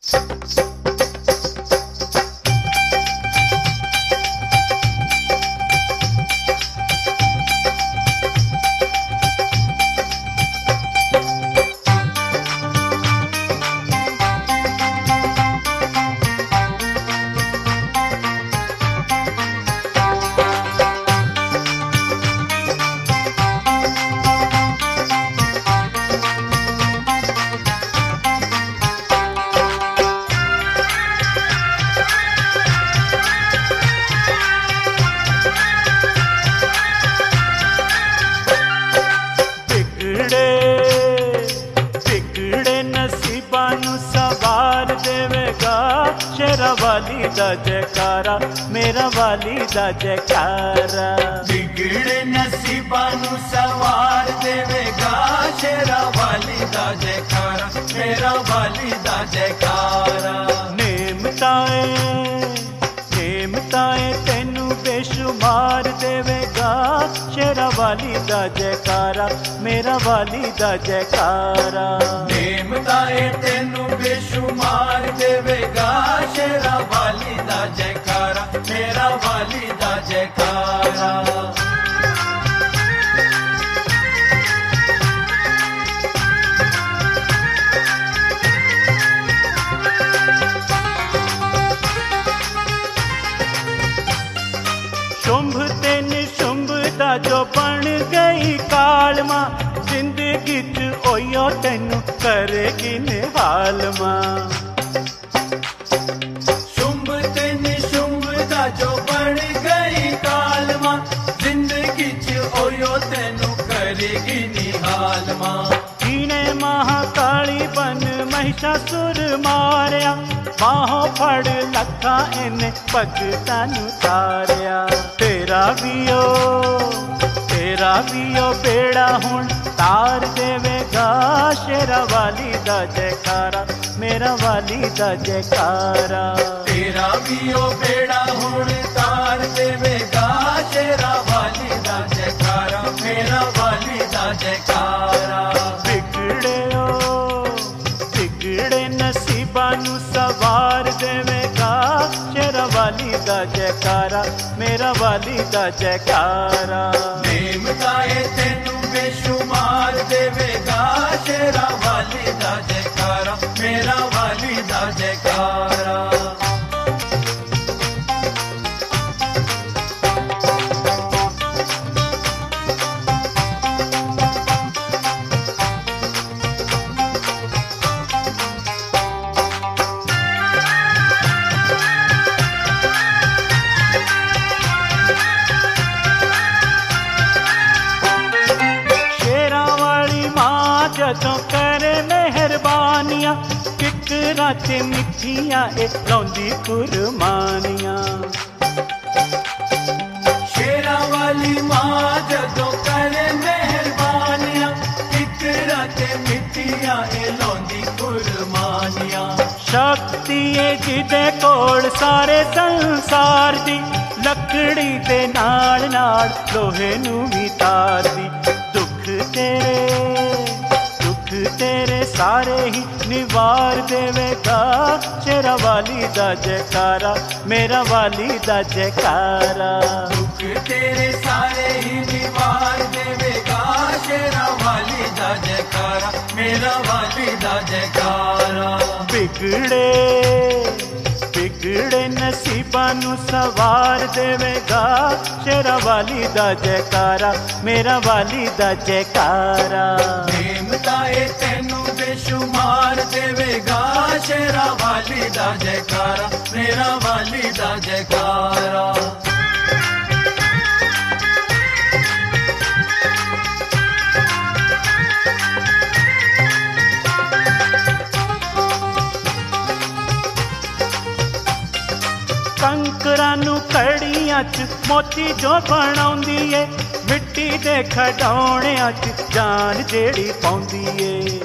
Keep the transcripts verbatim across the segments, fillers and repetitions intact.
शेरा वाली दा जयकारा, मेरा वाली दा जयकारा। बिगड़े नसीबां नू सवार देवेगा, शेरा वाली दा जयकारा, मेरा वाली दा जयकारा। नेमताए नेमताए तेनू बेशुमार देवेगा, शेरा वाली दा जयकारा, मेरा वाली दा जयकारा। नेमताए तेनू बेशुमार देवेगा, शेरा वाली दा जयकारा, मेरा वाली दा जयकारा। शुंभ ते निशुंभ दा जो बन गई कालमा, जिंदगी च ओयो तेनू करेगी निहाल मां। शुंभ ते निशुंभ दा जो बन गई कालमा, जिंदगी च ओयो तेनू करेगी निहाल मां। कीने महाकाली बन महिषासुर मारिया, बाहों फड़ लखा इन्ने भगतां नू तारिया। तेरा भी ओ तेरा भी ओ बेड़ा हुण तार देवेगा, शेरा वाली दा जयकारा, मेरा वाली दा जयकारा। तेरा भी ओ बेड़ा हुण तार देवेगा, शेरा वाली दा जयकारा, मेरा वाली दा जयकारा। बिगड़े ओ बिगड़े नसीबां नू सवार देवेगा, शेरा वाली दा जयकारा, मेरा वाली दा जयकारा। नेमताए तेनू बेशुमार देवेगा, शेरा वाली दा जयकारा, मेरा वाली दा जयकारा। जदों करे मेहरबानियां, किकरां ते मिठियां ए लौंदी कुरबानियां। शेरा वाली मां जदों करे मेहरबानियां, किकरां ते मिठियां ए लौंदी कुरबानियां। शक्ति ए जिदे कोल सारे संसार दी, लकड़ी दे नाल नाल लोहे नू भी तार दी। दुख तेरे तेरे सारे ही निवार देवेगा, शेरा वाली दा जयकारा, मेरा वाली दा जयकारा। दुख तेरे सारे ही निवार देवेगा, शेरा वाली दा जयकारा, मेरा वाली दा जयकारा। बिगड़े बिगड़े नसीबां नू सवार देवेगा, शेरा वाली दा जयकारा, मेरा वाली दा जयकारा। नेमताए तेनू बेशुमार देवेगा, शेरा वाली दा जयकारा, मेरा वाली दा जयकारा। कंकरां नू कड़ियां च मोती जो बनाउंदी ए, मिट्टी दे खडौणियां च जान जेड़ी पाउंदी ए।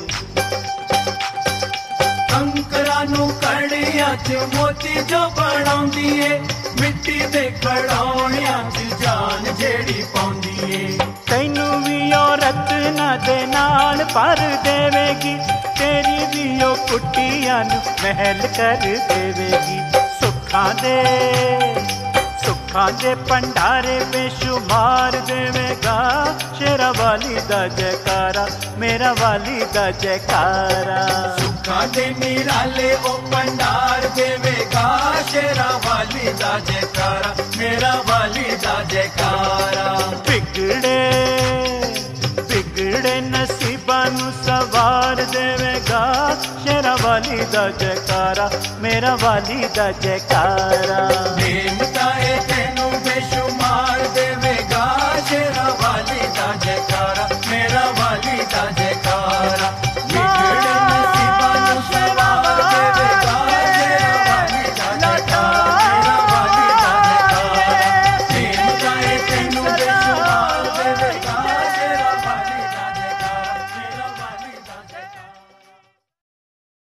कंकरां नू कड़ियां च मोती जो बनाउंदी ए, ਮਿੱਟੀ ਦੇ ਖੜਾਉਣਿਆਂ 'ਚ ਜਾਨ ਜਿਹੜੀ ਪਾਉਂਦੀ ਏ। ਤੈਨੂੰ ਵੀ ਉਹ ਰਤਨਾਂ ਦੇ ਨਾਲ ਭਰ ਦੇਵੇਗੀ, ਤੇਰੀ ਵੀ ਉਹ ਕੁੱਟੀਆਂ ਨੂੰ ਮਹਿਲ ਕਰ ਦੇਵੇਗੀ। ਸੁੱਖਾਂ ਦੇ ਸੁੱਖਾਂ ਦੇ ਭੰਡਾਰੇ ਬੇਸ਼ੁਮਾਰ ਦੇਵੇਗਾ, ਸ਼ੇਰਾਂ ਵਾਲੀ ਦਾ ਜੈਕਾਰਾ, ਮੇਰਾ ਵਾਲੀ ਦਾ ਜੈਕਾਰਾ। ਸੁੱਖਾਂ ਦੇ ਨਿਰਾਲੇ ਉਹ ਭੰਡਾਰ ਦੇਵੇਗਾ, ਸ਼ੇਰਾਂ ਵਾਲੀ ਦਾ ਜੈਕਾਰਾ, ਮੇਰਾ ਵਾਲੀ ਦਾ ਜੈਕਾਰਾ। ਬਿਗੜੇ ਬਿਗੜੇ ਨਸੀਬਾਂ ਨੂੰ ਸਵਾਰ ਦੇਵੇਗਾ, ਸ਼ੇਰਾਂ ਵਾਲੀ ਦਾ ਜੈਕਾਰਾ, ਮੇਰਾ ਵਾਲੀ ਦਾ ਜੈਕਾਰਾ। ਨੇਮਤਾਂ ਇਹ ਤੈਨੂੰ ਬੇਸ਼ੁਮਾਰ ਦੇਵੇਗਾ, ਸ਼ੇਰਾਂ ਵਾਲੀ ਦਾ ਜੈਕਾਰਾ,